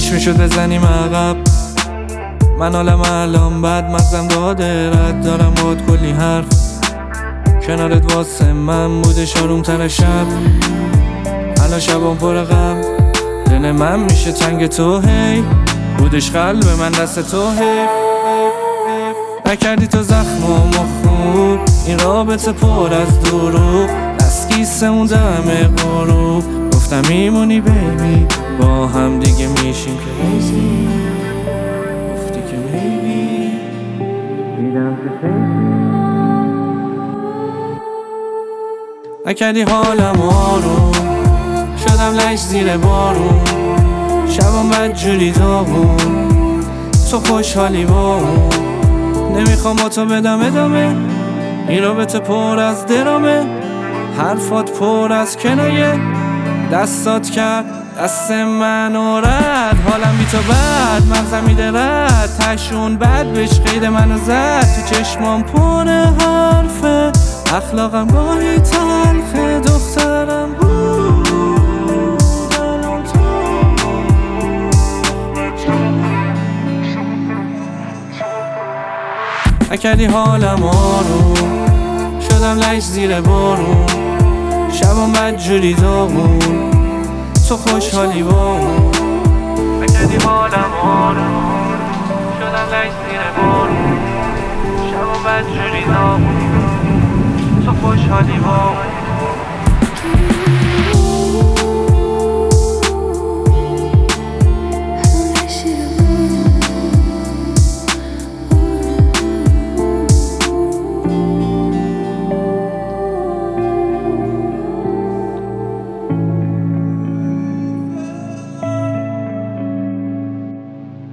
پیش میشد بزنیم عقب، من حالم الان بد، مغزم داده رد، دارم باید کلی حرف، کنارت واسه من بودش آروم تر شب. الان شبام پر غم، دل من میشه تنگ تو هی، بودش قلب من دست تو هی. نکردی تو زخمام خوب، این رابطه پر از دروغ، دستگیسه اون دم غروب. گفتم میمونی بیبی، با هم دیگه میشیم کریزی، گفتی که میبی دیدم که خیلی. نکردی حالم آروم، شدم لش زیر بارون، شبم بدجوری داغون، تو خوشحالی با اون. نمیخوام با تو بدم ادامه، این رابطه پر از درامه، حرفات پر از کنایه، دستات کرد دست منو رد. حالم بی تو بد، مغزم میده رد، تشون بد بهش قید منو زد. تو چشمام پر حرفه، اخلاقم گاهی تلخه، دخترم بود الان تو. نکردی حالم آروم، شدم لش زیر بارون، شبم بدجوری داغون، تو خوشحالی با اون. نکردی حالم آروم، شدم لش زیر بارون، شبم بدجوری داغون، تو خوشحالی با اون.